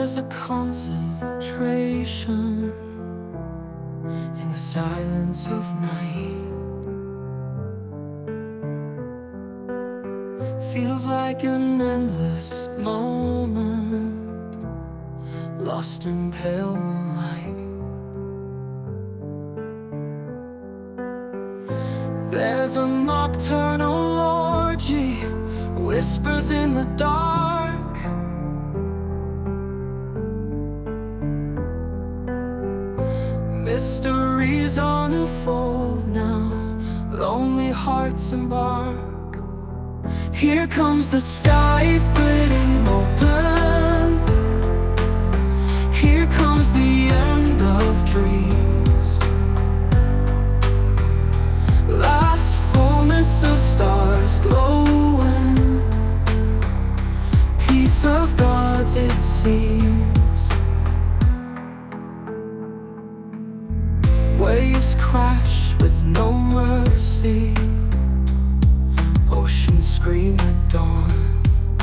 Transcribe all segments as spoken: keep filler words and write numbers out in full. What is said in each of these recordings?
There's a concentration in the silence of night. Feels like an endless moment, lost in pale moonlight. There's a nocturnal orgy, whispers in the dark. Mysteries unfold now, lonely hearts embark. Here comes the sky splitting open. Here comes the end of dreams. Last fullness of stars glowing, peace of gods it seems. Waves crash with no mercy, oceans scream at dawn.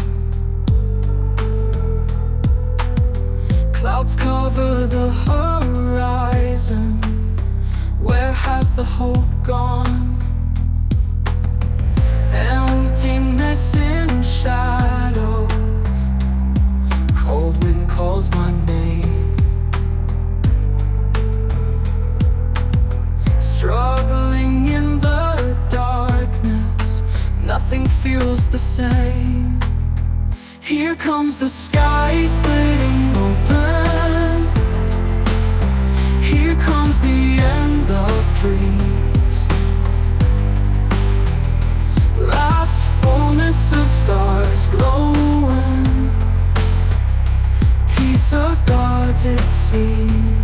Clouds cover the horizon, where has the hope gone? Emptiness in shadows, cold wind calls my name. Struggling in the darkness, nothing feels the same. Here comes the sky splitting open. Here comes the end of dreams. Last fullness of stars glowing, peace of gods it seems.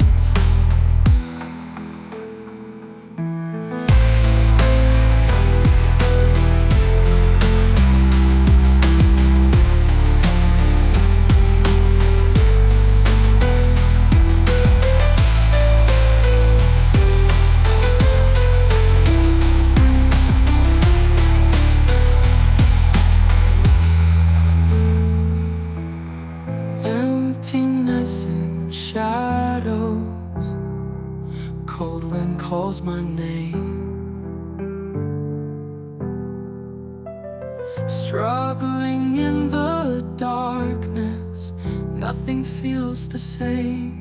Emptiness in shadows, cold wind calls my name. Struggling in the darkness, nothing feels the same.